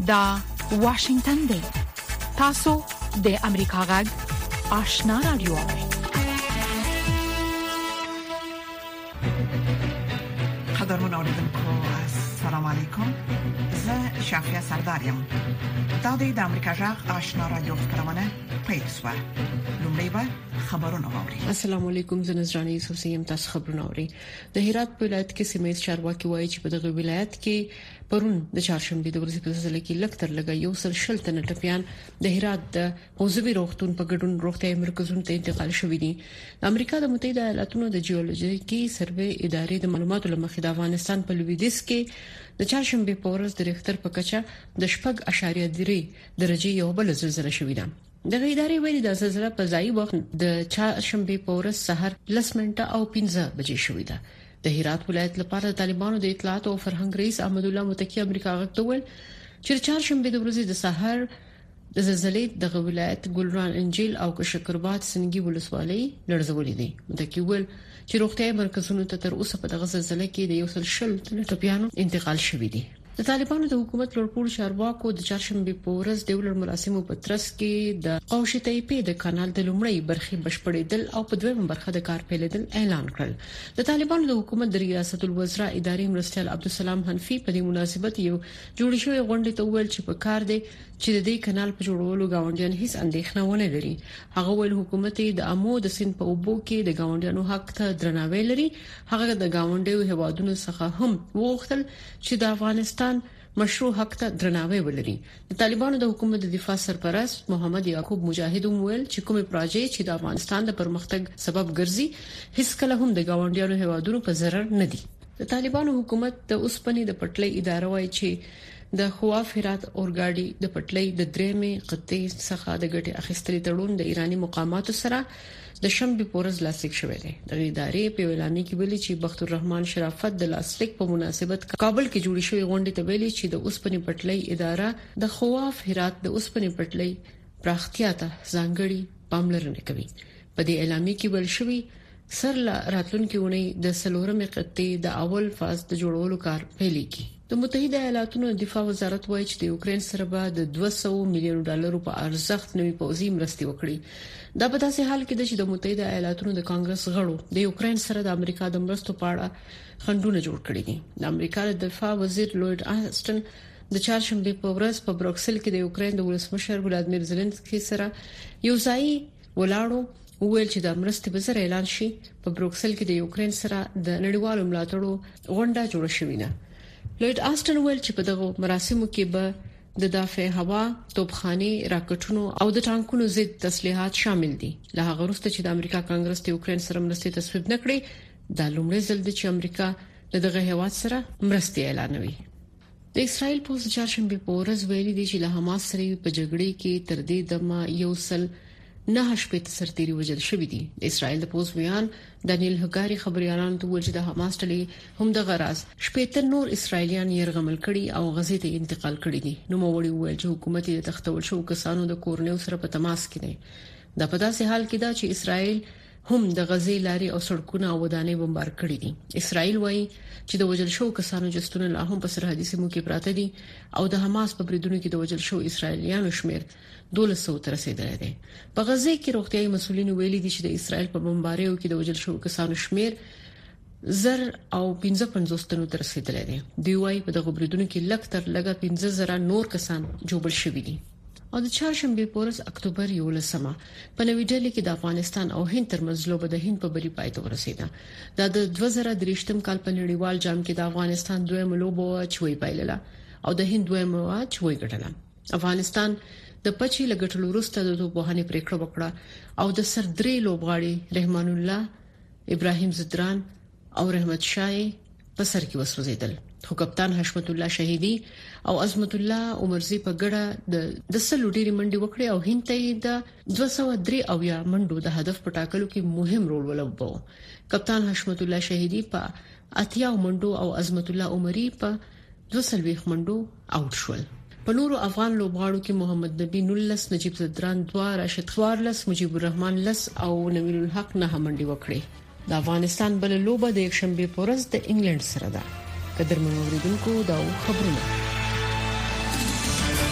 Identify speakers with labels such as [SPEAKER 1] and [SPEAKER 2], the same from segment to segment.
[SPEAKER 1] دا واشنگتن دی. تاسو د امریکا غږ آشنا رادیو.
[SPEAKER 2] قدرمن اوریدونکو السلام علیکم. زه شافیا سردارم. دا د امریکا غږ آشنا رادیو خبرونه پېښه. لومړی به خبرونه واوري.
[SPEAKER 3] السلام علیکم. زه نذرانه یوسف سیم. تاسو خبرونه اوري. د هرات ولایت کې سیمه چارواکي وایي چې په دغه ولایت کې پرون د چهارشنبه د ورځې په ځل کې لکتر لګا یو سل شلتنه ټپيان د هرات د موضوعي روغتون په ګډون روغتيایي مرکزونو ته انتقال شوې دي. د امریکا د متحده ایالاتونو د جیولوژیکي سروې ادارې د معلوماتو لمخې د افغانستان په لویدیځ کې د چهارشنبه په ورځ د ریختر په کچه د 0.3 درجه یو بل زلزلہ شوې ده. د ادارې ویلي د زلزلہ په ځای وخت د چهارشنبه په ورځ سحر 10 منټه او 15 بجې شوې ده. د هرات ولایت لپاره د طالبانو د اطلاعات او فرهنګ رئیس احمد الله متکی امریکا غوښتل چې چهارشنبه د ورځې د سحر د زلزلې د ولایت ګلران انجیل او کشکربات سنگي ولسوالۍ لړزولې دي. متکی ول چې روغتيایي مرکزونو ته تر اوسه په دغه زلزلې کې د یو سل شل ټپيانو انتقال شوی دی. د طالبانو د حکومت لوړپوړ چارواکو د چهارشنبه په ورځ د ولر مراسمو په ترڅ کې د قوش تایپې د کانال د لومړی برخې بشپړېدل او په دویمه برخه د کار پیلېدل اعلان کړل. د طالبانو د حکومت د ریاست الوزرا اداري مرستیال عبدالسلام حنفي په دې مناسبت یو جوړ شوی غونډه ته ویل چې په کار دی چې د دې کانال په جوړولو گاونډیان هیڅ اندېښنه ونه لري. هغه ویل حکومت د امو د سین په اوبو کې د گاونډیانو حق ته درناوی لري. هغه د گاونډیو هوادونو څخه هم وغوښتل چې د افغانستان مشروع حق ته درناوی ولري. د طالبانو د حکومت د دفاع سرپرست محمد یعقوب مجاهد وویل چې کومه پروژې چې د افغانستان د پرمختګ سبب ګرځي هیڅ کله هم د گاونډیانو هوادونو په ضرر نه دي. د طالبانو حکومت د اوسپنې د پټلۍ اداره وایي چې د خواف هرات اورګاډي د پټلۍ د درېمې قطعې څخه د ګټې اخیستلې تړون د ایرانی مقاماتو سره د شنبه پورز لاسلیک شوی دی. د ادارې په اعلان کې ویلي چې بخت الرحمن شرافت د لاسلیک په مناسبت کابل کې جوړ شوی غونډه ته ویلي چې د اوسپنې پټلۍ اداره د خواف هرات د اوسپنې پټلۍ پراختیا ته ځانګړي پاملرنه کوي. په دې اعلان کې ویل شوی سر راتلونکي ونی د سلورمې قطعې د اول فاز د جوړولو کار پیلېږي. د متحده ایالاتونو دفاع وزارت وایي چې د یوکرين سره به د 200 میلیون ډالرو په ارزښت نوي پوځي مرستې وکړي. دا په داسې حال کې ده چې د متحده ایالاتونو د کانګرس غړو د یوکرين سره د امریکا د مرستو په اړه خندونه جوړ کړي دي. د امریکا د دفاع وزیر لوید آسټن د چهارشنبه په ورځ په بروکسل کې د یوکرين د ولسمشر ولادمیر زيلنسکي سره یو ځای ولاړو ویل چې د مرستې په ذریعہ اعلان شي. په بروکسل کې د یوکرين سره د نړیوالو ملاتړو غونډه جوړه شوې ده. لوید آسټن ویل چې په دغه مراسمو کې به د دافع هوا، توپخانه، راکټونو او د ټانکونو ضد تسلیحات شامل دي. له هغه وروسته چې د امریکا کانګرس د یوکرين سره مرستې تصویب نکړي، دا لومړی ځل دی چې امریکا دغه هیواد سره مرستې اعلانوي. د اسرائیل پوز چهارشنبه په ورځ ویلي دی چې له حماس سره په جګړې کې تر دې دمه یو سل 9 شپې سرتيري وژل شوې دي. د اسرائیل د پوز بیان دانیل هګاری خبريالانو ته ویل چې د حماس ټلې هم د غراز شپې نور اسرائیلیان يرغمل کړي او غزې ته انتقال کړي دي. نو موړي ویل چې حکومت د تختول شو کسانو د کورنیو سره په تماس کې دی. دا په داسې حال کې دا چې اسرائیل هم د غزې لاري او سړکونه او ودانۍ بمبار کړي دي. اسرائیل وایي چې د وژل شو کسانو جستونه لا هم په سرحدي سیمو کې پراته دي او د حماس په بریدونو کې د وژل شو اسرائیلیانو شمیر 1200 تر رسیدلی دی. په غزې کې روغتيایي مسولین ویلي دي چې د اسرائیل په بمباریو کې د وژل شو کسانو شمیر 1055 تنو تر رسیدلی دی. دی وايي په دغه بریدونو کې لکتر لګا 15000 نور کسان جوړ شوي دي. او د چهارشنبه په ورځ اکتوبر 11 په نوې ډیلی کې د افغانستان او هند ترمنځ لوبه د هند په بری پای ته ورسیده. دا د 2023م کال په نړیوال جام کې د افغانستان دویمه لوبه چوي پایله او د هند دویمه چوي ګټله. افغانستان د پچی لګټلو وروسته د توپوهنې پریکړه وکړه او د سر درې لوبغاړي رحمان الله، ابراهیم زدران او رحمت شاه په سر کې وسوځیدل. خو کپتان حشمت الله شهیدی او عظمت الله عمرزی په ګډه د سلو ډيري منډي وکړي او هند ته د 203 او یا منډو د هدف په ټاکلو کې مهم رول ولوبو. کپتان حشمت الله شهیدی په اتیا منډو او عظمت الله عمری په 220 منډو اوټ شول. په نورو افغان لوبغاړو کې محمد نبی 19، نجیب زدران 2، راشد خوارلس، مجيب الرحمن لس او نویل الحق 9 منډي وکړي. د افغانستان بل لوبه د یکشنبه په ورځ د انګلند سره ده. قدرمن اوریدونکو دا خبرونه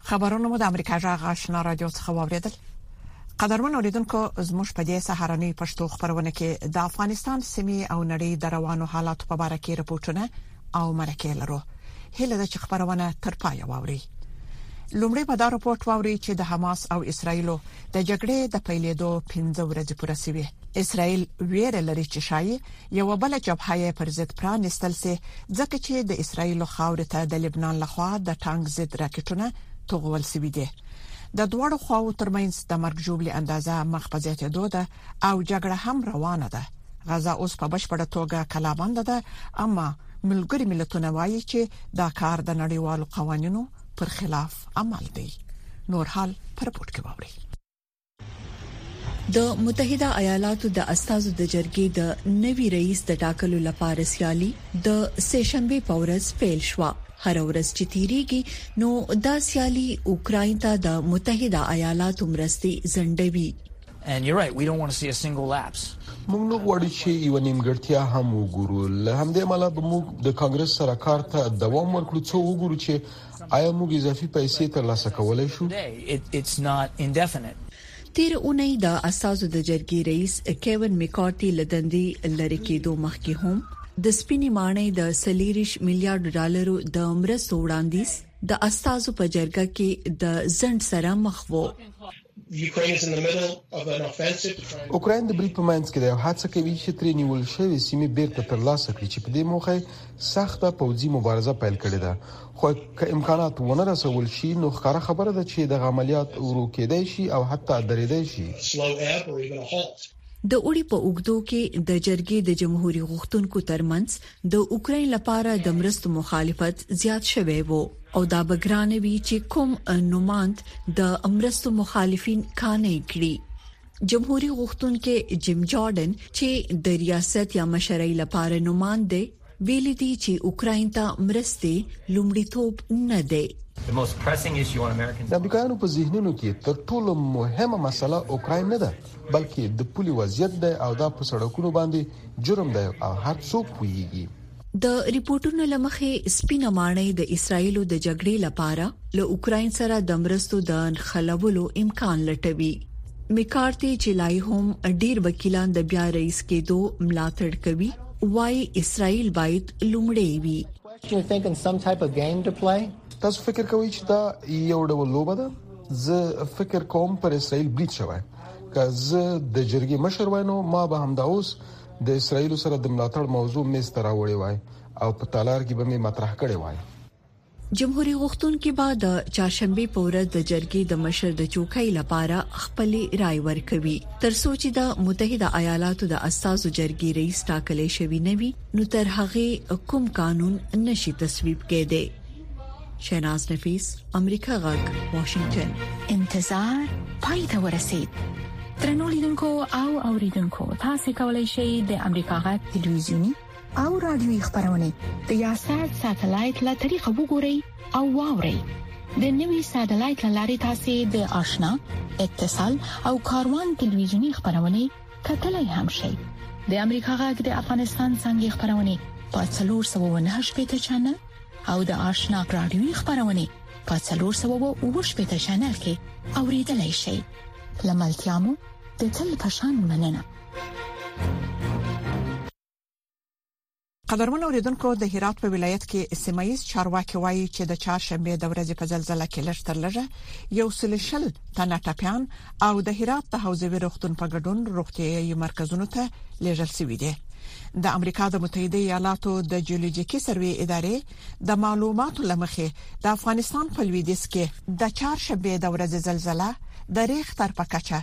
[SPEAKER 2] خبرونه مو د امریکا جغ آشنا رادیو څخه واوریدل. قدرمن اوریدونکو زموږ په دې سهارنۍ پښتو خبرونه کې د افغانستان سیمې او نړۍ د روانو حالات په اړه کې راپورټونه او مرکه لرو. هله د خبرونه تر پای واوري. لومړی په دا راپورټ واوري چې د حماس او اسرایل د جګړې د پیلېدو 15 ورځې پوره شوه. اسرایل ویره لري چې شایي یو بل جبهه پر ضد پرانستل سي ځکه چې د اسرایل خاور ته د لبنان لخوا د ټانک ضد راکټونه توغول سوي دي. د دوړو خواو ترمنځ د مرګ جوړلي اندازه مخ په زیاتېدو ده او جګړه هم روانه ده. غزا اوس په بشپړه توګه کلابند ده، اما ملګری ملتونه وایي چې دا کار د نړیوالو قوانینو پر خلاف عمل دی. نور حال پر رپورټ کې واوري.
[SPEAKER 3] د متحده ایالاتو د استازو د جرګې د نوي رئیس د ټاکلو لپاره سیالي د سهشنبه په ورځ پیل شو. هر ورځ چې تیریږي نو دا سیالي اوکراین ته د متحده ایالاتو مرستي زندوي.
[SPEAKER 4] And you're right, we don't want to see a single lapse.
[SPEAKER 5] موږ نو غواړو چې یو نیمګړتیا هم وګورو. له همدې امله به موږ د کانګرس سره کار ته دوام ورکړو څو وګورو چې آیا موږ اضافي پیسې ترلاسه کولای شو.
[SPEAKER 4] It's not indefinite.
[SPEAKER 3] تیر اونۍ د اساسو د جرګې رئیس کیون میکارتي لدندي لری کېدو مخکې هم د سپینې مانۍ د 40 میلیارډ ډالرو د مرستو وړاندیز د اساسو په جرګه کې د ځند سره مخ وو.
[SPEAKER 5] اوکراین د بریټ په منځ کې د هڅه کوي چې ترې نیول شوی سیمې بیرته ترلاسه کړي چې په دې موخه سخته پوځي مبارزه پیل کړې ده. خو که امکانات ونه رسول شي نو ښکاره خبره ده چې د عملیات ورو کېدای شي او حتی درېدای شي.
[SPEAKER 3] د اوړي په اوګدو کې د جرګې د جمهوریت غوښتونکو ترمنځ د اوکراین لپاره د مرستو مخالفت زیات شوی وو او دا بګرانوي چې کوم نوماند د امرستو مخالفین کانې کړي. جمهوریت غوښتونکو جیم جارډن چې د ریاست یا مشرۍ لپاره نوماند دی ویل دي چې اوکراین ته مرستې لومړیتوب نه دی.
[SPEAKER 5] د امریکایانو په ذهنونو کې تر ټولو مهمه مسله اوکراین نه ده بلکې د پولي وضعیت ده او دا په سړکونو باندې جرم ده او هر څوک ویږي.
[SPEAKER 3] د ریپورتونو لمخې سپینه مانۍ د اسرایلو د جګړې لپاره له اوکراین سره د مرستو د خلولو امکان لټوي. میکارتي چې لای هم ډیر وکیلان د بیا رئیس کېدو ملاتړ کوي وايي اسرایل باید لومړی وي.
[SPEAKER 5] تاسو فکر کوئ چې دا یو ډول لوبه ده؟ زه فکر کوم پر اسرائیل بریټ شوی. که زه د جرګې مشر وای نو ما به هم دا اوس د اسرائیل سره د ملاتړ موضوع مېز ته راوړی وای او په تالار کې به مې مطرح کړی وای.
[SPEAKER 3] جمهوریت غوښتونکو به د چهارشنبه په ورځ د جرګې د مشر د چوکۍ لپاره خپل رائے ورکوي. تر څو چې د متحده ایالاتو د اساسو جرګې رئیس ټاکل شوی نه وي نو تر هغه کوم قانون نشي تصویب کېده. شیناز نفیس، امریکا غږ، واشنگټن.
[SPEAKER 1] انتظار پای ته ورسید. ترنو لیدونکو او اوریدونکو تاسو کولی شئ د امریکا غږ ټلویزیونی او رادیوي خبرونه د یاشات ساتلایت له طریقو وګورئ او واورئ. د نوي ساتلایت لارې تاسو د آشنا، اتصال او کاروان ټلویزیونی خبرونه کتلای هم شئ. د امریکا غږ د افغانستان څنګه خبرونه په 498 چنل او د آشنا رادیوي خبرونه په 408 چنل کې اوریدلای شئ. لملتيامو د تل پشان مننه.
[SPEAKER 2] قدرمن اوریدونکو د هرات په ولایت کې سیمایي چارواکي وایي چې د چهارشنبه د ورځې په زلزلہ کې لږ یو سلشل تنه ټاپیان او د هرات د حوزوي روغتون په ګډون روغتيایي مرکزونو ته لیږل شوی دی. د امریکا د متحده ایالاتو د جیولوژیکي سروې ادارې د معلوماتو لمخې د افغانستان په لویدیځ کې د چهارشنبه د ورځې زلزلہ د ریختر په کچه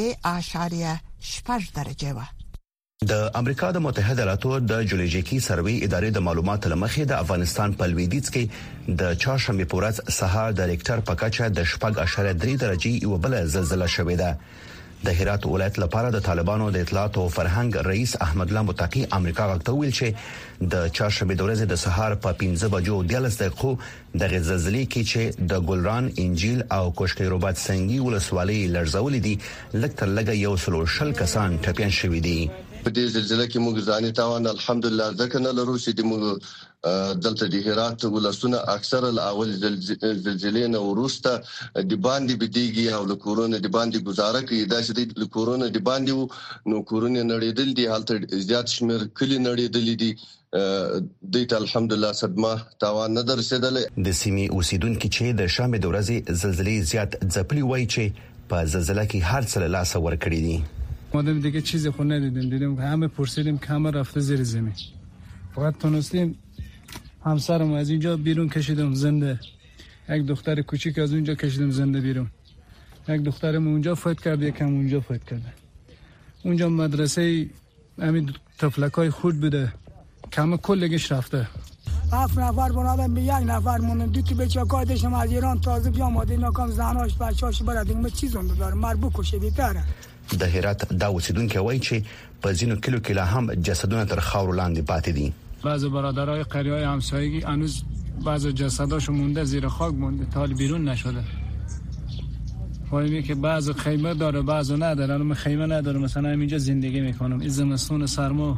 [SPEAKER 2] 3.8 درجه و.
[SPEAKER 6] د امریکا د متحده ایالاتو د جیولوژیکي سروې ادارې د معلوماتو لمخې د افغانستان په لویدیځ کې د چهارشنبه په ورځ سهار د ریختر په کچه د 4.3 درجه یو بل زلزلہ شوې ده. د هرات ولایت لپاره د طالبانو د اطلاعات او فرهنګ رئیس احمد الله متقی امریکا غوښتل ویل چې د چهارشنبه د ورځې د سهار په 15 بجو د 10 دقیقو د زلزلې کې چې د ګلران، انجیل او کوشکې روبات سنگي ولسوالۍ لړزولې دي لکه لګه یو سلو شل کسان ټپيان شوي دي.
[SPEAKER 7] په دې زلزلې کې موږ ځانې تاوان الحمدلله ځکه نه لرو چې موږ دلته د هرات ولسونه اکثر الاول زلزلې نه ورسته د باندې بدیږي او له کورونا د باندې گزاره کوي دا چې د کورونا د باندې نو کورونا نړیدل دي حالت زیات شمیر کلی نړیدل دي د الحمدلله صدمه تاوان نه درسیدل
[SPEAKER 6] د سیمې اوسیدونکو چې د شنبه د ورځې زلزلې زیات ځپلي وای چې په زلزلہ کې هر څه له لاسه ورکړي دي
[SPEAKER 8] ما دیگه چیزی خود ندیدیم که همه پرسیدیم که همه رفته زیر زمین فقط تونستیم همسرم از اینجا بیرون کشیدم زنده یک دختر کوچیک از اونجا کشیدم زنده بیرون یک دخترم اونجا فوت کرد یکم اونجا فوت کرد اونجا مدرسه همین طفلکای خود بوده کم کلگش رفته
[SPEAKER 9] 7 نفر بنادم به 1 نفر مون دو تا بچه کار داشتم از ایران تازه بیام اومده اینا کام زناش بچه‌اش برادین ما چیزون داره مربوط کوشه بیتره
[SPEAKER 6] د هرات دا اوسیدونکو وای چې په ځینو کلو کې لا هم جسدونه تر خاور لاندې پاتې دي
[SPEAKER 8] بعضی برادرای قریای همسایگی هنوز بعضی جسداشو مونده زیر خاک مونده تا بیرون نشده فهمیدی که بعضی خیمه داره بعضی نداره من خیمه ندارم مثلا اینجا زندگی میکنم این زمستون سرما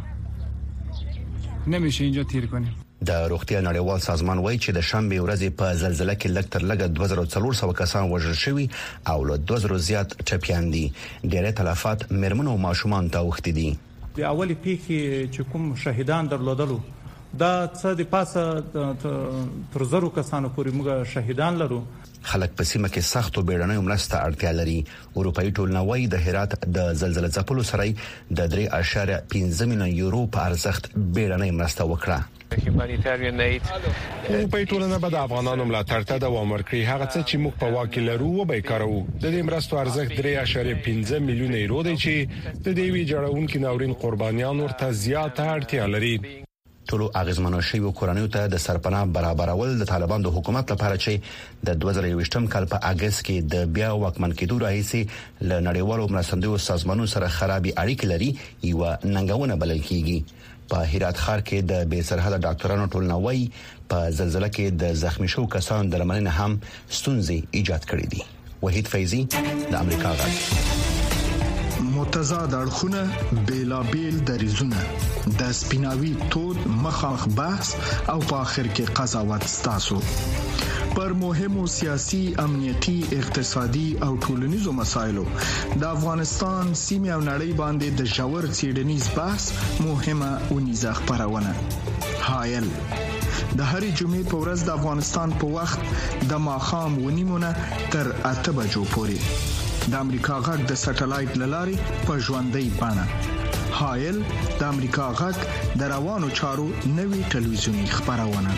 [SPEAKER 8] نمیشه اینجا تیر کنیم
[SPEAKER 6] د روغتیا نړیوال سازمان وایي چې د شنبه ورځې په زلزلہ کې لږ تر لږه 2400 کسان وژل شوي او له 2000 زیات ټپيان دي ډېر تلفات مېرمنو او ماشومان ته وخت دي
[SPEAKER 10] د اولی پیښې چې کوم شهیدان درلودلو دا څه د پاسه تر زرو کسانو پورې موږ شهیدان لرو
[SPEAKER 6] خلک په سیمه کې سختو بیړنیو مرسته اړتیا لري اروپאי ټولنوي د هرات د زلزلې ځپلو سره د 3.15 میلیون یورو په ارزښت بیړنۍ مرسته وکړه
[SPEAKER 11] اروپאי ټولنه به د افغانانو ملاتړ ته دوام ورکړي هغه څه چې موږ په واکه لرو و به کارو د دې مرستو ارزښت 3.15 میلیون یورو دی چې د دې وی جوړونکو ناورین قربانیان ورته زیاته اړتیا لري
[SPEAKER 6] ټولو اغیزمنو شویو کورنیو ته د سرپناه برابرول د طالبان د حکومت لپاره چې د 2023م کال په اگست کې د بیا واکمن کېدو راهیسي ل نړیوالو مرستندویو سازمانونو سره خرابې اړیکې لري یو ننګونه بلل کیږي په هرات ښار کې د بې سرحده ډاکټرانو ټولنوي په زلزلہ کې د زخمی شو کسانو د لمنې هم ستونزې ایجاد کړې دي وحید فیضی د امریکا غږ
[SPEAKER 12] متضاد اړخونه بیلابیل دریزونه د سپیناوي تود مخامخ بحث او په اخر کې قضاوت ستاسو پر مهمو سیاسي امنیتي اقتصادي او ټولنیزو مسایلو د افغانستان سیمه او نړۍ باندې د ژور څېړنیز بحث مهمه ونیزه خبرونه حایل د هرې جمعې په ورځ د افغانستان په وخت د ماښام ونیمونه تر 8 بجو پورې د امریکا غږ د سټلایټ لاري په ژوندۍ بڼه حایل د امریکا غږ د روانو چارو نوي ټلویزیونی خبرونه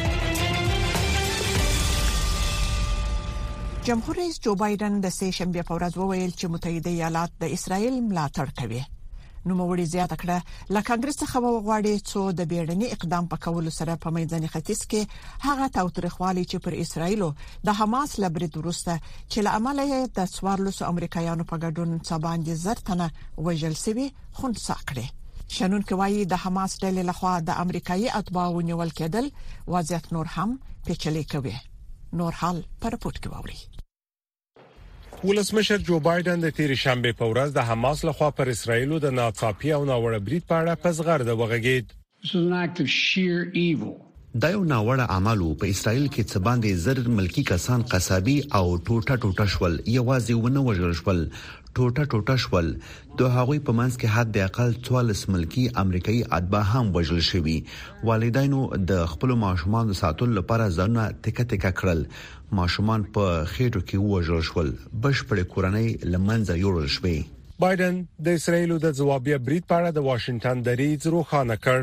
[SPEAKER 2] جمهور رئیس جو بایدن د سه شنبه په ورځ وویل چې متحده ایالات د اسرایل ملاتړ کوي نو موړي زیاته کړه له کانګرس څخه وغواړي چې د بیړني اقدام په کولو سره په میدان ختیځ کې هغه تاوتریخوالي چې پر اسرایل د حماس لبرید ورسته چې له عمله د 14 امریکایانو په ګډون څباندې زرتنه وژل شوی خنثی کړي شنن کوي د حماس ډلې لخوا د امریکایي اتباعو نیول کېدل وضعیت نور هم پیچلې کوي نور حال پر پورت کې ووري
[SPEAKER 11] ولسمشر جو بایدن د تیر شنبه په ورځ د حماس لخوا پر اسرایل د ناڅاپي او ناوړه برید په اړه پزغرد وغږید
[SPEAKER 6] دا یو ناوړه عملو په اسرایل کې څه باندې زر ملکی کسان قصابي او ټوټه شول یوازې ونه وژل شول ټوټه شول دوه هغوی په منځ کې حد اقل 14 ملکی امریکایي اتباع هم وژل شوي والدینو د خپل ماشومان ساتلو لپاره ځانونه تکه کړل ماشومان په خېټو کې وژل شول بشپړ کورنۍ لمنځه یوړل شوې
[SPEAKER 11] بایدن د اسرایل د ځوابي برید په اړه د واشنگټن دریځ روښانه کړ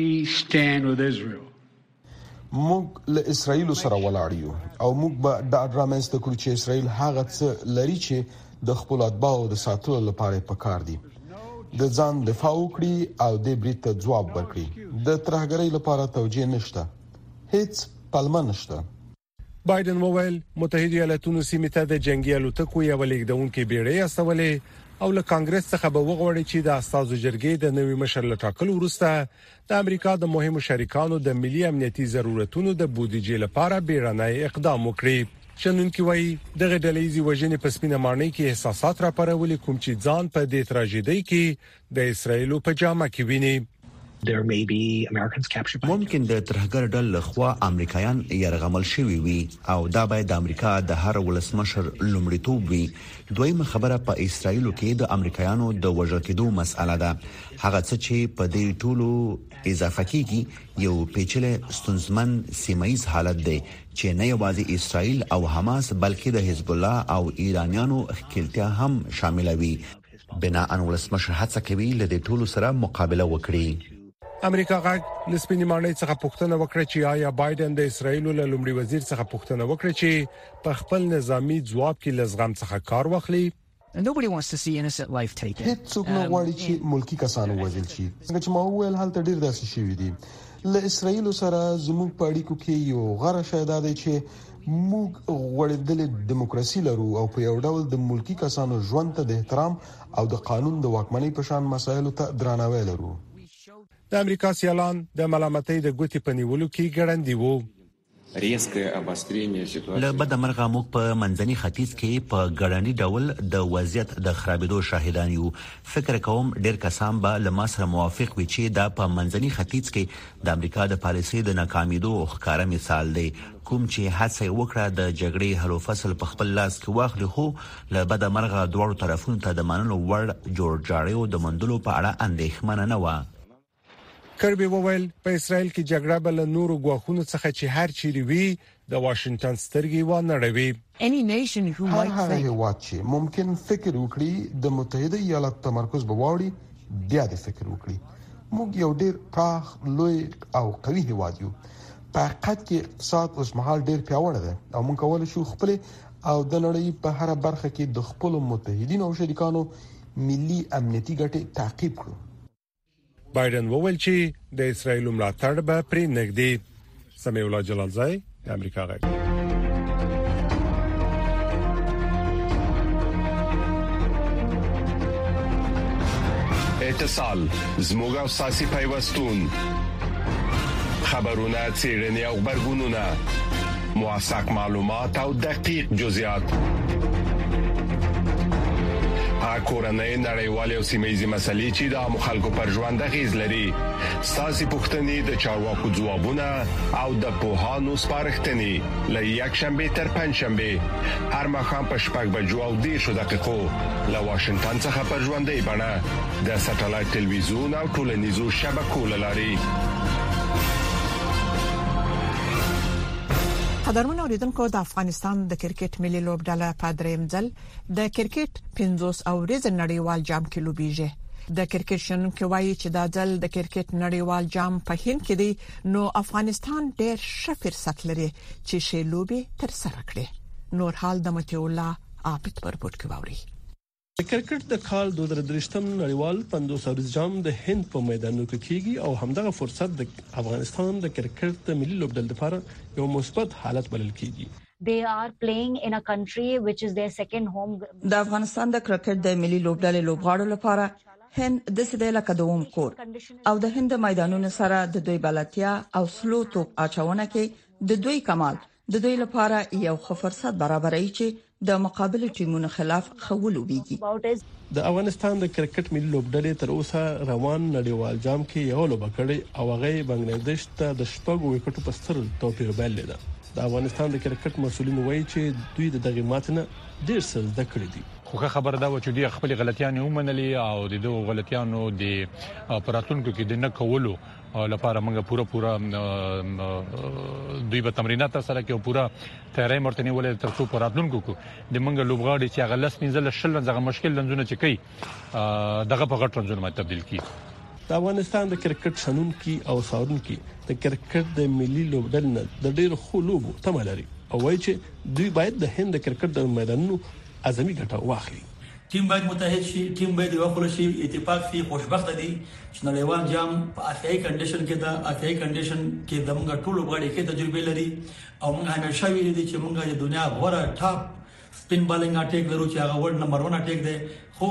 [SPEAKER 5] موږ له اسرایل سره ولاړ یو او موږ به د رامنځته کړو چې اسرایل هغه څه لري چې د خپل اتباعو د ساتلو لپاره پکار دي د ځان دفاع وکړي او د برید ته ځواب ورکړي د ترهګرۍ لپاره توجیه نشته هیڅ پلمه نشته
[SPEAKER 11] بایدن وویل متحده ایالاتونو سیمه ته د جنگي الوتکو یو لیکدونکو بیړۍ استولې او له کانګرس څخه به وغوړي چې د استازو جرګې د نوي مشر لټاکل وروسته د امریکا د مهمو شریکانو د ملي امنیتي ضرورتونو د بودیجې لپاره بیړنی اقدام وکړي شنونکي وایي دغه ډلېزي وژنې په سپینه مانۍ کې احساسات راپارولې کوم چې ځان په دې تراژیدۍ کې د اسرایل په جامه کې ویني
[SPEAKER 6] ممکن د ترهګر ډلې لخوا امریکایان يرغمل شوي وي او دا باید د امریکا د هر ولسمشر لومړیتوب وي. دویمه خبره په اسرایل کې د امریکایانو د وژل کېدو مسأله ده. هغه څه چې په دې ټولو اضافه کیږي یو پیچلې ستونزمن سیمایي حالت دی چې نه یوازې اسرایل او حماس بلکې د حزب الله او ایرانیانو ښکېلتیا هم شامل وي. بنا ان ولسمشر هڅه کوي لدې ټولو سره مقابله وکړي.
[SPEAKER 11] امریکا غاګ لسپینی مانای څخه پوښتنه وکړه چې آیا بایدن د اسرایل له لومړي وزیر څخه پوښتنه وکړه چې په خپل نظامی ځواب کې لزغم څخه کار واخلي.
[SPEAKER 13] Nobody wants to see innocent life taken.
[SPEAKER 5] هیڅوک نه غواړي چې ملکی کسانو وژل شي. څنګه چې ما وویل هلته ډیر داسې شوي دي. له اسرایل سره زموږ په اړیکو کې یو غره شایده دی چې موږ غوړېدلې دیموکراسي لرو او په یو ډول د ملکی کسانو ژوند ته د احترام او د قانون د واکمنۍ په شان مسایلو ته درناوی لرو.
[SPEAKER 11] د امریکا سیالان د ملامتۍ د ګوتې په نیولو کې ګړندې وو.
[SPEAKER 6] له بدمرغه موږ په منځني ختیځ کې په ګړندی ډول د وضعیت د خرابېدو شاهدان یو. فکر کوم ډېر کسان به له ما سره موافق وي چې دا په منځني ختیځ کې د امریکا د پالیسۍ د ناکامیدو ښکاره مثال دی. کوم چې هڅه وکړه د جګړې حل او فصل په خپل لاس کې واخلي خو له بدمرغه دوه طرفونو ته د منلو وړ جوړجاړیو د مندلو په اړه اندېښمنه نه و.
[SPEAKER 11] کربي وویل په اسرائیل کې جګړه بل نورو غواخونو څخه چې هر چیرې وي د واشنگټن سترګې و نه ړوي.
[SPEAKER 13] Any nation who might
[SPEAKER 5] think هیواد چې ممکن فکر وکړي د متحده ایالاتو تمرکز به واوړي بیا د فکر وکړي. موږ یو ډېر پراخ لوی او قوي هیواد یو. په حقیقت کې اقتصاد اوس مهال ډېر پیاوړی دی او موږ کولای شو خپل او د نړۍ په هر برخه کې د خپل متحدینو او شریکانو ملي امنیتي ګټې تعقیب کړو.
[SPEAKER 11] بایدن وویل چې د اسرایل ملاتړ به پرې نږدې. سمیع الله جلالزای د امریکا غږ.
[SPEAKER 14] اتصال زموږ او ساسي پیوستون خبرونه چیرنی او خبرګونونه موثق معلومات او دقیق جزئیات کورنۍ نړیوالې او سیمه‌یزې مسلې چې د مخالکو پر ژوند غیز لري. ساسي پوښتنې د چارواکو ځوابونه او د پوهانو سپارښتنې له یک شنبه تر پنځ شنبه هر مخام په شپږ بجو او 10 دقیقو له واشنگټن څخه پر ژوندۍ بڼه د ساتلایت ټلویزیون او ټولنیزو شبکو لاري.
[SPEAKER 2] قدرمن اوریدونکو د افغانستان د کرکټ ملي لوبډله په دریم ځل د کرکټ 50 اوریز نړیوال جام کې لوبیږي. د کرکټ شنونکو وایي چې دا ځل د کرکټ نړیوال جام په هند کې دی نو افغانستان ډېر ښه فرصت لري چې شی لوبي تر سره کړي. نور حال د متي الله عابد پر پورت کوي.
[SPEAKER 15] د کرکټ د کال 2023 نړیوال 50 اوریز جام د هند په میدانونو کې کیږي او همدغه فرصت د افغانستان د کرکټ د ملي لوبډلې لپاره یو مثبت حالت بلل کیږي.
[SPEAKER 16] They are playing in a country which is their second home.
[SPEAKER 17] د افغانستان د کرکټ د ملي لوبډلې لوبغاړو لپاره هند د سیده لکه دوم کور او د هند میدانونو سره د دوی بلتیا او سلو توپ اچونه کې د دوی کمال د دوی لپاره یو ښه فرصت برابروي چې د مقابل ټیمونو خلاف خولو ویږي.
[SPEAKER 15] د افغانستان د کرکټ ملي لوبډلې تر اوسه روان نړیوال جام کې یو لوبه کړې او هغه بنگلاديش ته د شپږ وکټو په ستر توپیر بلل ده. د افغانستان د کرکټ مسولین وایي چې دوی د دغه ماتنه ډیر څه زده کړی دي.
[SPEAKER 18] خو خبر دا و چې دوی خپل غلطیان ومنلې او د دوه غلطیانو د پراتونکو کې د نه کولو لپاره موږ پورا دوی به تمرینات سره کې او پورا تیاری مرتنی ولې تر څو پراتونکو د موږ لوبغاړي چې غلس منځل شل ځغه مشکل لنځونه چې کوي دغه په غټ رنځونه تبدیل کی.
[SPEAKER 15] د افغانستان د کرکټ شنونکي او څارونکي د کرکټ د ملي لوبډلې د ډېر خو لوبو تمه لري او وایي چې دوی باید د هند د کرکټ د میدانونو اعظمي ګټه واخلي.
[SPEAKER 19] ټیم باید متحد شي، ټیم باید یو خپل شي، اتفاق شي. خوشبخت دي چې نړیوال جام په آسیایي کنډیشن کې دا آسیایي کنډیشن کې د موږ ټولو غړي کې تجربه لري او موږ همیشه ویلي دي چې موږ د دنیا غوړه ټاپ سپین بالینګ اٹیک لرو چې هغه ورلد نمبر 1 اٹیک دی. خو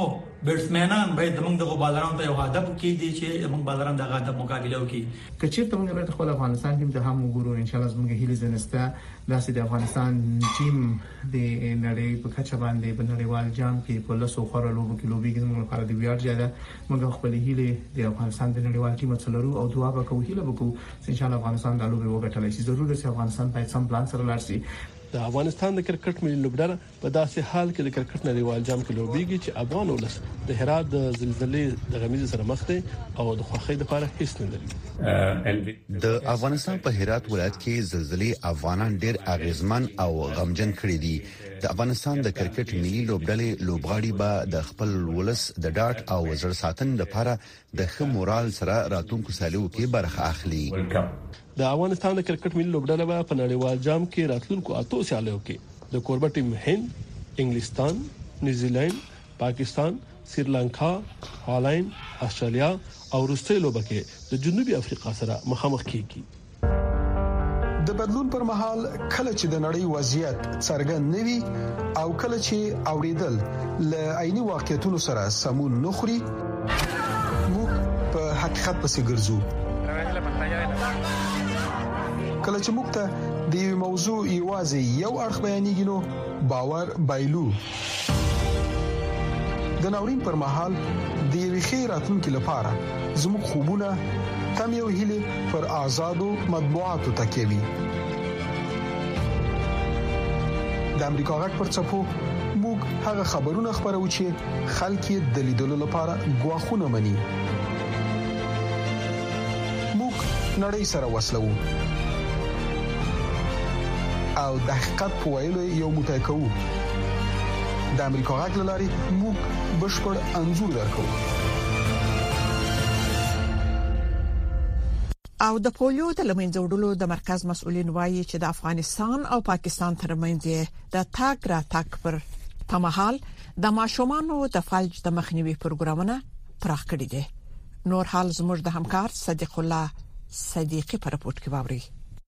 [SPEAKER 19] بیټسمنان باید موږ د بالرانو ته یو هدف کې دي چې موږ بالران د هدف مقابله وکړي.
[SPEAKER 20] کچې ته موږ د خپل افغانستان ټیم ته هم وګورو ان شاء الله زموږ هیله زنسته داسې د افغانستان ټیم د نړۍ په کچه باندې په نړیوال جام کې په لاسو خور لوبو کې لوبي کې موږ لپاره د ویاړ ځای ده. موږ خپل هیله د افغانستان د نړیوال ټیم څخه لرو او دعا وکړو هیله وکړو ان شاء الله افغانستان د لوبي وګټلای شي. ضروري چې افغانستان باید سم پلان سره لاړ شي.
[SPEAKER 15] د افغانستان د کرکټ ملي لوبډله په داسې حال کې د کرکټ نړیوال جام کې لوبيږي چې افغان ولس د هرات د زلزلې د غمیزه سره مخ دي او د خوخۍ لپاره هیڅ نه لري.
[SPEAKER 6] د افغانستان په هرات ولایت کې زلزلې افغانان ډېر اغیزمن او غمجن کړي دي. د افغانستان د کرکټ ملي لوبډلې لوبغاړي به د خپل ولس د ډاټ او زړه ساتنې لپاره د ښه مورال سره راتلونکو سالو کې برخه اخلي.
[SPEAKER 15] د افغانستان د کرکټ ملي لوبډله په نړیوال جام کې راتلونکو اتو سالو کې د کوربه ټیم هند، انګلستان، نیوزیلند، پاکستان، سریلانکا، هالند، استرالیا او روسیې لوبه کې د جنوبي افریقا سره مخامخ کیږي.
[SPEAKER 5] د بدلون پر مهال کله چې د نړۍ وضعیت څرګند نوي او کله چې اوریدل ل عیني واقعیتونو سره سمون نخري موږ په حقیقت پسې ګرځو. کله چې موږ ته د یو موضوع ایوازي یو اړخ بیانېږي نو باور بایلو. د ناورین پر مهال د یو خیراتونکو لپاره زموږ خوبونه تم یو هیله پر آزادو مطبوعاتو تکوي. د امریکا غږ پر چپو موږ هغه خبرونه خبرو چې خلک د لیدلو لپاره غواخونه مني. موږ نړۍ سره وسلو او د حقیقت په ویلو یو متکو. د امریکا غږ لاري موږ بشپړ انزور درکو.
[SPEAKER 2] او د پولیو د لمنځه وړلو د مرکز مسؤلین وایي چې د افغانستان او پاکستان ترمنځ د تاګ را تاګ پر تمهال د ماشومانو د فلج د مخنیوي پروګرامونه پراخ کړي دي. نور حال زموږ د همکار صدیق الله صدیقي په رپورت کې واوري.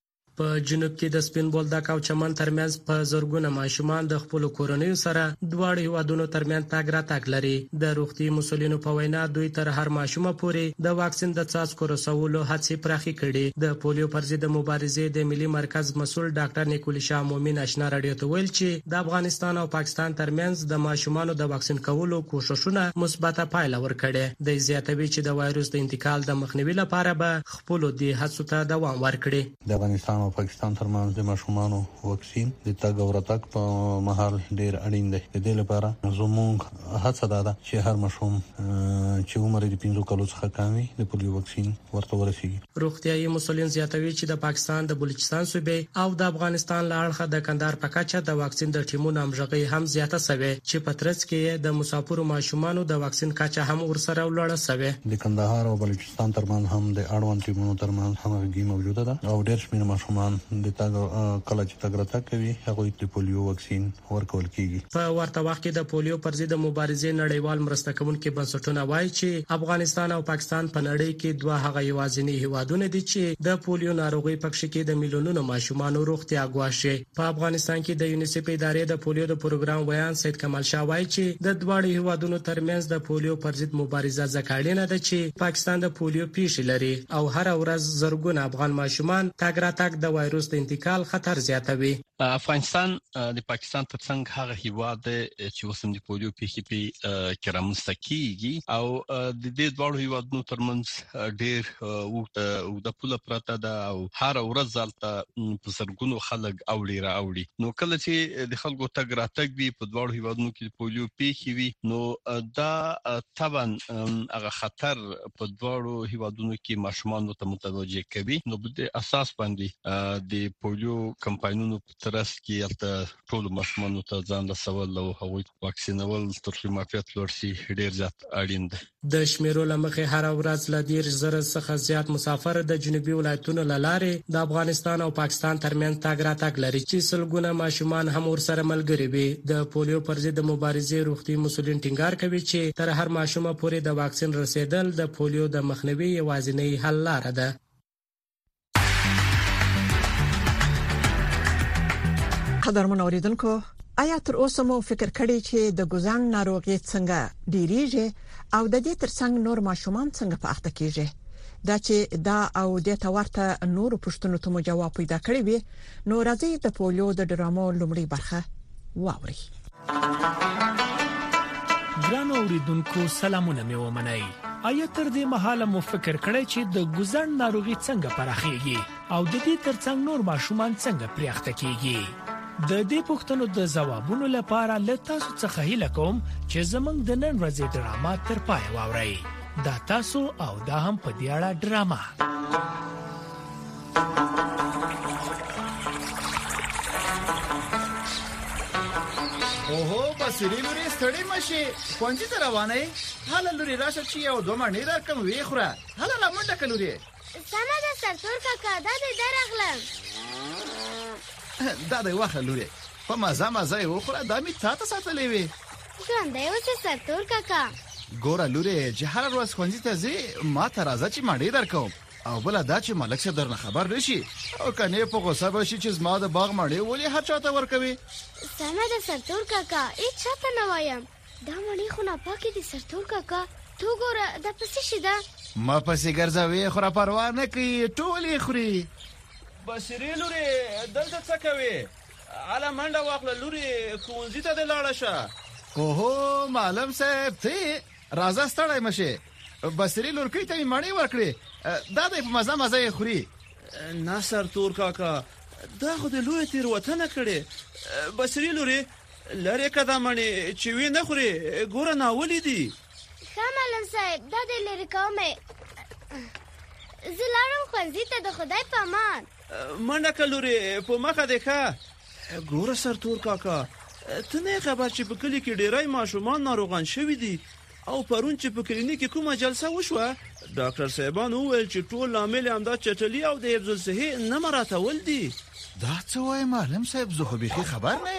[SPEAKER 21] په جنوب کې د سپین بولدک او چمن ترمنځ په زورګونه ماشومان د خپل کورنیو سره دواړو هیوادونو ترمنځ تاګ را تاګ لري. د روغتي مسولینو په وینا دوی تر هر ماشومه پورې د واکسین د څاڅکو رسولو هڅې پراخې کړي. د پولیو پر ضد مبارزې د ملي مرکز مسؤل ډاکټر نیکول شاه مومن آشنا رادیو ته ویل چې د افغانستان او پاکستان ترمنځ د ماشومانو د واکسین کولو کوششونه مثبته پایله ورکړي. د زیاتوي چې د وایروس د انتقال د مخنیوي لپاره به خپل د هڅو ته دوام ورکړي.
[SPEAKER 22] د افغانستان او پاکستان ترمنځ د ماشومانو واکسین د تاګ او راتګ په مهال ډیر اړین دی. د دې لپاره زموږ هڅه ده چې هر ماشوم چې عمر یې 15 کالو څخه کم وي د پولیو واکسین ورته ورسیږي.
[SPEAKER 21] روغتيایي مسولین زیاتوي چې د پاکستان د بلوچستان صوبې او د افغانستان له اړخه د کندهار په کچه د واکسین د ټیمونو همغږي هم زیاته شوه چې په ترڅ کې د مسافرو ماشومانو د واکسین کچه هم ورسره ولاړه شوه.
[SPEAKER 22] د کندهار او بلوچستان ترمنځ هم د اړوند ټیمونو ترمنځ همغږي موجوده ده او ډېر شمېر ماشومان د تاګ کله چې تاګ راته کوي هغه د پولیو واکسین ورکول کیږي.
[SPEAKER 21] په ورته وخت کې د پولیو پر ضد مبارزې نړیوال مرسته کوونکي بنسټونه وایي چې افغانستان او پاکستان په نړۍ کې دوه هغه یوازینی هیوادونه دي چې د پولیو ناروغي پکښ کې د میلیونونو ماشومان روغتیا ګواښي. په افغانستان کې د یونیسف ادارې د پولیو د پروګرام ویان سید کمال شاه وایي چې د دواړو هیوادونو ترمنځ د پولیو پر ضد مبارزه ځکاړینه ده چې پاکستان د پولیو پیښې لري او هر ورځ زرګونه افغان ماشومان تاګ را تاګ د وایروس د انتقال خطر زیاتوي.
[SPEAKER 23] افغانستان د پاکستان ترڅنګ هغه هیواد چې وسم د پولیو پیښې کې رامنځته کیږي او د دې دوه هیوادونو ترمنځ ډېر او د پوله پراته ده او هر ورځ ځلته په زرګونو خلک اوړي. نو کله چې د خلکو تګ راتګ وي په دوه هیوادونو کې پولیو پیښې وي نو دا طبعا هغه خطر په دوه هیوادونو کې ماشومان ته متوجه کوي. نو په اساس باندې د پولیو کمپاینونو ترڅ کې البته ټول ماشومان ته ځان رسول او هغوی واکسینول تر څو معافیت لوړ شي ډیر زیات اړین دی.
[SPEAKER 21] د شمیرو لمخې هر ورځ ل 10,000 څخه زیات مسافر د جنوبي ولایتونو لارې د افغانستان او پاکستان ترمنځ تاګ را تاګ لري چې سلګونه ماشومان هم ورسره ملګري وي. د پولیو پر ضد مبارزې روغتي مسولین ټینګار کوي چې تر هر ماشوم پورې د واکسین رسیدل د پولیو د مخنیوي یوازینی حل لاره ده.
[SPEAKER 2] قدرمن اوریدونکو آیا تر اوسه مو فکر کړی چې د ګوزن ناروغي څنګه ډیریږي او د دې ترڅنګ نور ماشومان څنګه په اخته کیږي؟ دا چې دا او د تورته نور پښتنو ته جواب پیدا کړی وي نو راځي د پولیو د ډرامو لومړی برخه واوري.
[SPEAKER 1] ګرانو اوریدونکو سلامونه مې ومنئ. آیا تر دې مهاله مو فکر کړی چې د ګوزن ناروغي څنګه پراخیږي او د دې ترڅنګ نور ماشومان څنګه پرې اخته کیږي؟ د دې پوښتنو د ځوابونو لپاره له تاسو څخه هیله کوم چې زموږ د نن ورځې ډرامه تر پای واورئ. دا تاسو او دا هم په دې اړه ډرامه.
[SPEAKER 3] اوهو بسری لوري ستړي مشي کونجي ته روانه هله لوري راشه چې یو دوه مڼې درکم وی خوره هله را منډه کلوري
[SPEAKER 4] سمه ده سرتور کاکا دا دې درغلم
[SPEAKER 3] دا دی واخه لوري په مزه مزه یو خوره دا می تاسو ساتلې وي
[SPEAKER 4] څنګه یو چې سرتور کاکا
[SPEAKER 3] ګوره لوري چې هر ورځ کونجي ته زی ما ته راځه چې مڼې درکم او بل دا چې ملک شه درنه خبر نشي او کنه په غوسه بشي چې زما د باغ مړې ولې هر چاته ورکوي.
[SPEAKER 4] سمه ده سرتور کاکا هیڅ چاته نه وایم دا مړې خو نه پاکې دي سرتور کاکا تو ګوره دا پسې شي ده
[SPEAKER 3] ما پسې ګرځوي خو را پروا نه کوي ټولې خوري.
[SPEAKER 24] بسری لوري دلته څه کوي؟ علا منډه واخله لوري کونځي ته د لاړه شه.
[SPEAKER 3] اوهو معلم صاحب ته راځه ستړی مشه بسری لورکې ته مړې ورکړي دا د مزه مزه خوري.
[SPEAKER 24] ناصر تور کاکا دا خو د لوی تیر وطن کړي بسری لوري لری کده مړې چې وی نه خوري ګوره ناولې دي.
[SPEAKER 4] معلم صاحب دا د لری کومه زلارم خنزي ته د خدای په امان
[SPEAKER 24] منډه کلوري په مخه ده ښه. ګوره سر تور کاکا ته نه خبر چې په کلی کې ډیرای ماشومان ناروغان شوي دي او پرون چې په کلینیک کې کومه جلسه وشوه ډاکټر صاحبان وویل چې ټول لامل همدا چټلي او د حفظ الصحه نه مراتول دي.
[SPEAKER 3] دا څه وای معلم صاحب زه خو به خبر نه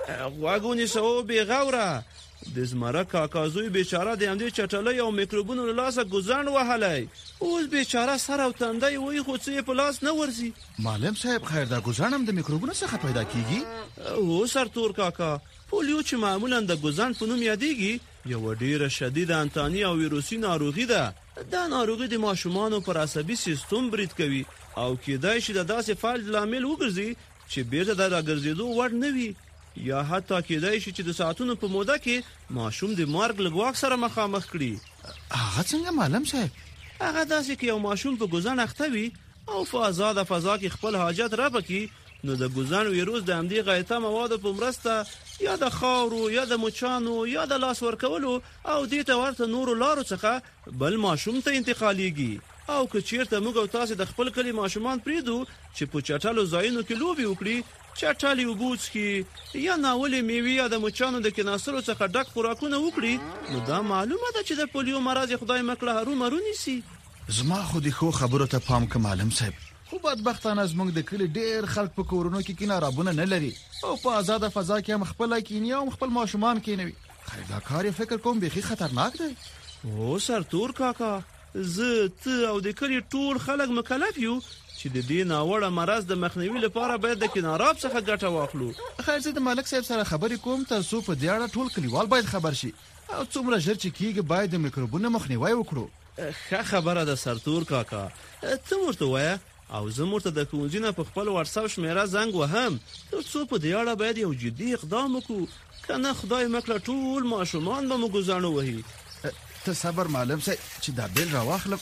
[SPEAKER 24] واګونی سو به غوره د زمره کاکازوی بیچاره د همدې چټلي او میکروبونو له لاسه ګوزن وهلای اوس بیچاره سر او تندای وای خو څه په لاس نه ورزي.
[SPEAKER 3] معلم صاحب خیر دا ګوزن هم د میکروبونو څخه پیدا کیږي؟
[SPEAKER 24] او سرتور کاکا پولیو چې معمولا د ګوزن په نوم یادېږي یو ډیره شدید انتاني او ویروسي ناروغي ده. دا ناروغي د ماشومانو پر عصبي سیستم برید کوي او کېدای شي د داسې فعال لامل وګرځي چې بیرته د راګرځېدو وړ نه وي یا حتی کېدای شي چې د ساعتونو په موده کې ماشوم د مرګ له ګواښ سره مخامخ کړي.
[SPEAKER 3] هغه څنګه معلم صاحب؟
[SPEAKER 24] هغه داسې کې یو ماشوم په ګوزن اخته وي او په آزاده فضا کې خپل حاجت رابکي نو د ګوزن ویروس د همدې غایطه موادو په مرسته یا د خاورو یا د مچانو یا د لاس ورکولو او دې ته ورته نورو لارو څخه بل ماشوم ته انتقالېږي. او که چیرته موږ او تاسو د خپل کلی ماشومان پریدو چې په چټلو ځایونو کې لوبي وکړي چټلي وبوڅکي یا ناولې میوې یا د مچانو د کیناسترو څخه ډک خوراکونه وکړي نو دا معلومه ده چې د پولیو مرض خدای مکړه هرو نيسي.
[SPEAKER 3] زما خو د خو خبرو ته پام کوم معلم صاحب خو بدبختانه زموږ د کلی ډیر خلک په کورونو کې کینارابونه نه لري او په آزاده فضا کې هم خپل کینیا او خپل ماشومان کینوي. خیر دا کار فکر کوم به خطرناک دی.
[SPEAKER 24] او سرتور کاکا زه ته او د کلی ټول خلک مکلف یو چې د دې ناوړه مرض د مخنیوي لپاره باید د کیناراب څخه ګټه واخلو.
[SPEAKER 3] خیر زه د ملک صاحب سره خبرې کوم تاسو په دې اړه ټول کلیوال باید خبر شي او څومره ژر چې کیږي باید د میکروبونو مخنیوي وکړو.
[SPEAKER 24] ښه خبره ده سرتور کاکا ته ورته وایه او زه مرته د کونځینه په خپل واتساپ شمیره زنګ وهم ترڅو په دې اړه باید یو جدي اقدام وکړو کنه خدای مکړه ټول ماشومان به مو ګوزانو وهي.
[SPEAKER 3] ته صبر معلم صاحب چې دا بیل را واخلم.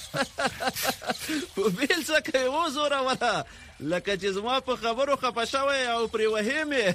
[SPEAKER 24] په بیل څه کوي و زوره ولا لکه چې زما په خبرو خپه شوی او پرې وهمه.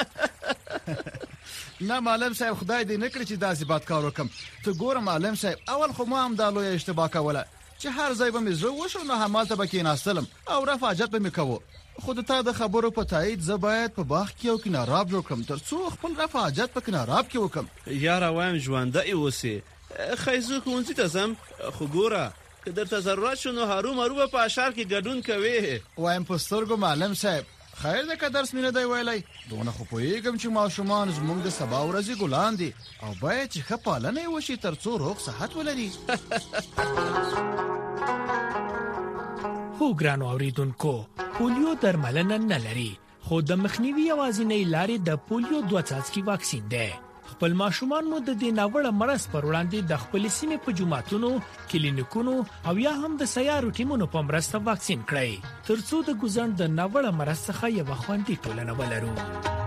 [SPEAKER 3] نه معلم صاحب خدای دې نکړي چې داسې بد کار وکم. ته ګوره معلم صاحب اول خو ما هم دا لوی اشتباه کوله چې هر ځای به مې زه وشو نو همالته به کېناستلم او رفاجت به مې کوو. خو د تا د خبرو په تایید زه باید په باغ کې یو کناراب جوړ کړم ترڅو خپل رفاجت په کناراب کې وکم.
[SPEAKER 24] یاره وایم ژوندی اوسې خیزو کونځي ته ځم خو ګوره که درته ضرورت شو نو هرو په اشعار کې ګډون کوي.
[SPEAKER 3] وایم په سترګو معلم صاحب خیر ده که درس مې نه دی ویلی دونه خو پوهېږم چې ماشومان زموږ د سبا ورځې ګلان دي او باید چې ښه پالنه یې وشي ترڅو روغ صحت ولري.
[SPEAKER 1] هو ګرانو اوریدونکو پولیو درملنه نه لري خو د مخنیوي یوازینۍ لارې د پولیو 2 څاڅکي واکسین دی. خپل ماشومان مو د دې ناوړه مرض پر وړاندې د خپل سیمې په جوماتونو، کلینیکونو او یا هم د سیارو ټیمونو په مرسته واکسین کړئ ترڅو د ګوزن د ناوړه مرض څخه یو خوندي ټولنه ولرو.